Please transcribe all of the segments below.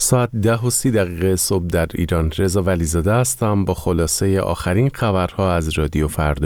ساعت 10:30 صبح در ایران. رضا ولیزاده هستم با خلاصه آخرین خبرها از رادیو فردا.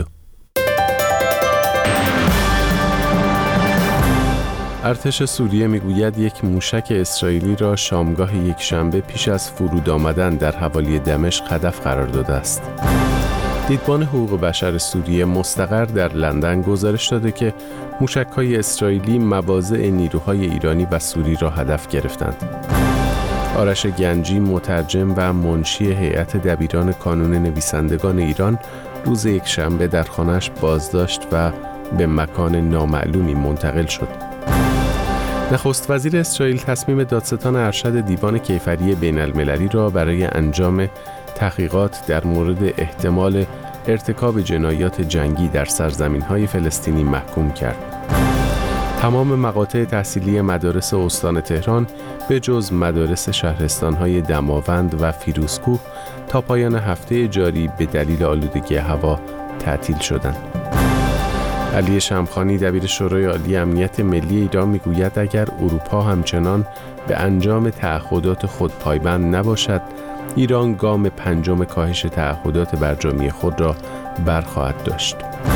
ارتش سوریه میگوید یک موشک اسرائیلی را شامگاه یکشنبه پیش از فرود آمدن در حوالی دمشق هدف قرار داده است. دیدبان حقوق بشر سوریه مستقر در لندن گزارش داده که موشک‌های اسرائیلی مواضع نیروهای ایرانی و سوری را هدف گرفتند. آرش گنجی، مترجم و منشی هیئت دبیران کانون نویسندگان ایران، روز یکشنبه در خانه‌اش بازداشت و به مکان نامعلومی منتقل شد. نخست وزیر اسرائیل تصمیم دادستان ارشد دیوان کیفری بین المللی را برای انجام تحقیقات در مورد احتمال ارتکاب جنایات جنگی در سرزمین‌های فلسطینی محکوم کرد. تمام مقاطع تحصیلی مدارس استان تهران به جز مدارس شهرستان‌های دماوند و فیروزکوه تا پایان هفته جاری به دلیل آلودگی هوا تعطیل شدند. علی شمخانی دبیر شورای عالی امنیت ملی ایران میگوید اگر اروپا همچنان به انجام تعهدات خود پایبند نباشد، ایران گام پنجم کاهش تعهدات برجامی خود را برخواهد داشت.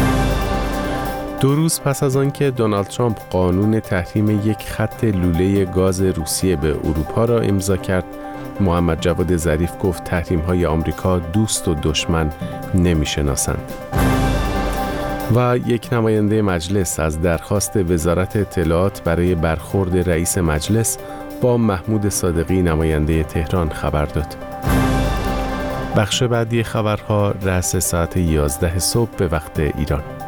2 روز پس از آنکه دونالد ترامپ قانون تحریم یک خط لوله گاز روسیه به اروپا را امضا کرد، محمد جواد ظریف گفت تحریم‌های آمریکا دوست و دشمن نمی‌شناسند. و یک نماینده مجلس از درخواست وزارت اطلاعات برای برخورد رئیس مجلس با محمود صادقی نماینده تهران خبر داد. بخش بعدی خبرها رأس ساعت 11 صبح به وقت ایران.